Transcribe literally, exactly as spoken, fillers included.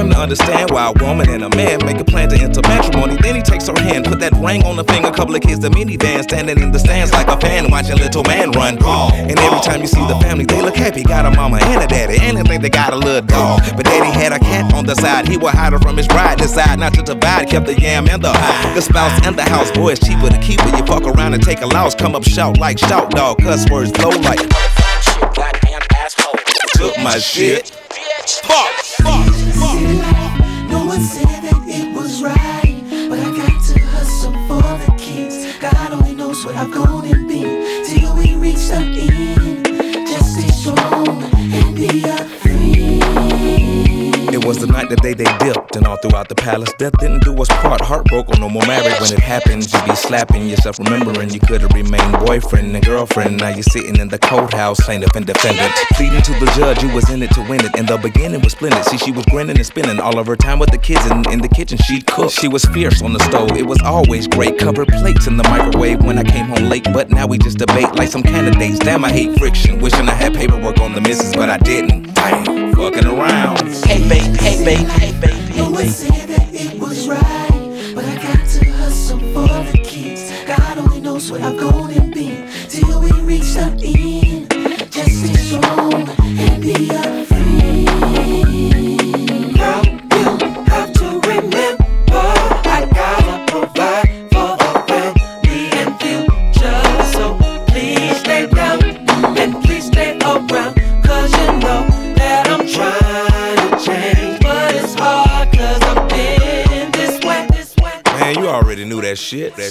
him to understand why a woman and a man make a plan to enter matrimony. Then he takes her hand, put that ring on the finger. Couple of kids, the minivan, standing in the stands like a fan, watching little man run. And every time you see the family, they look happy. Got a mama and a daddy, and they think they got a little dog. But daddy had a cat on the side. He would hide her from his bride. Decide not to divide, kept the yam and the the spouse and the house. Boy, it's cheaper to keep it. You fuck around and take a loss. Come up shout like shout dog. Cuss words blow like goddamn asshole. Took my shit. Fuck, fuck, fuck. No one said that it was right, but I got to hustle for the kids. God only knows what I've gone and been till we reach the end. Just stay strong and be a friend. It was the night that they, they dipped, and all throughout the palace, death didn't do us part. Heartbroken, no more married. When it happens, you be slapping yourself, remembering you could've remained boyfriend and girlfriend. Now you're sitting in the courthouse, plaintiff and defendant, pleading to the judge you was in it to win it. In the beginning was splendid. See, she was grinning and spending all of her time with the kids, and in the kitchen she'd cook. She was fierce on the stove, it was always great. Covered plates in the microwave when I came home late. But now we just debate like some candidates. Damn, I hate friction. Wishing I had paperwork on the missus, but I didn't. Damn, fucking around. Hey baby, hey baby, hey baby. No one said that it was right, but I got to hustle for the kids. God only knows what I've gone and been till we reach the end. Just stay strong and be a friend. Girl, you have to remember I gotta provide for the family and future. So please stay down and please stay around, 'cause you know that I'm trying to change, but it's hard 'cause I've been this way, this way. Man, you already knew that shit.